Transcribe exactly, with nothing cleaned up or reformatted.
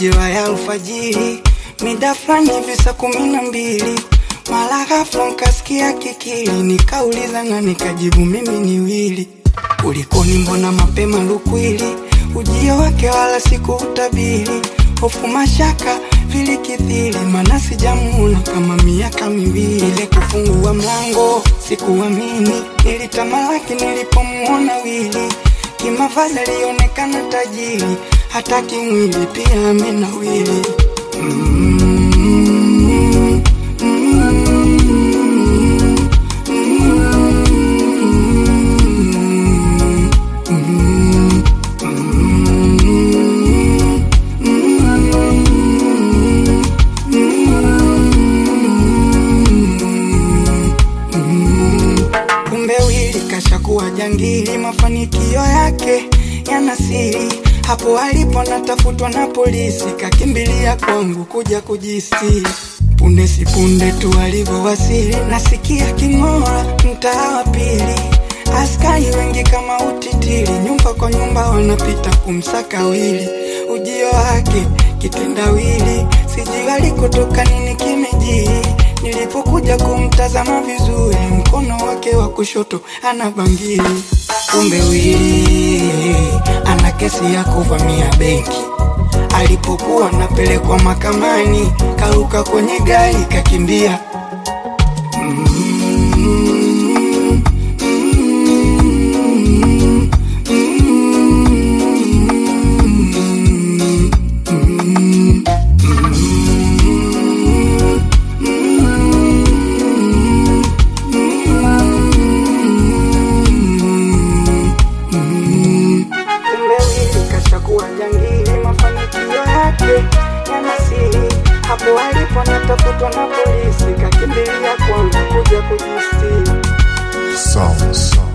majira ya alfajiri, mida fulani hivi saa kumi na mbili, mara ghafla nikasikia kikili, nikauliza na nikajibu mimi ni Willy. Kulikoni mbona mapema lukwili, ujio wake wala siku utabiri, hofu mashaka vilikithiri, maana sijamuona kama miaka miwili. Ile kufungua mlango sikuamini, nilitamalaki nilipomuona Willy. Kimavazi alionekana tajiri, hata kimwili pia amenawili. mm-hmm. Kashakuwa jangili, mafanikio yake yana siri. Hapo alipo natafutwa na polisi, kakimbilia kwangu kuja kujistiri. Punde si punde tu alivyowasili, nasikia king'ora mtaa wa pili. Askari wengi kama utitiri, nyumba kwa nyumba wanapita kumsaka Willy. Ujio wake kitendawili, sijui alikotoka nini kimejiri. Nilipokuja kumtazama vizuri, mkono wake wa kushoto ana bangili. Kumbe Willy ana kesi ya kuvamia benki. Alipokuwa anapelekwa mahakamani, karuka kwenye gari kakimbia. mm-hmm. Hapo alipo natafutwa na polisi, kakimbilia kwangu kuja kujistiri. Sound, sound.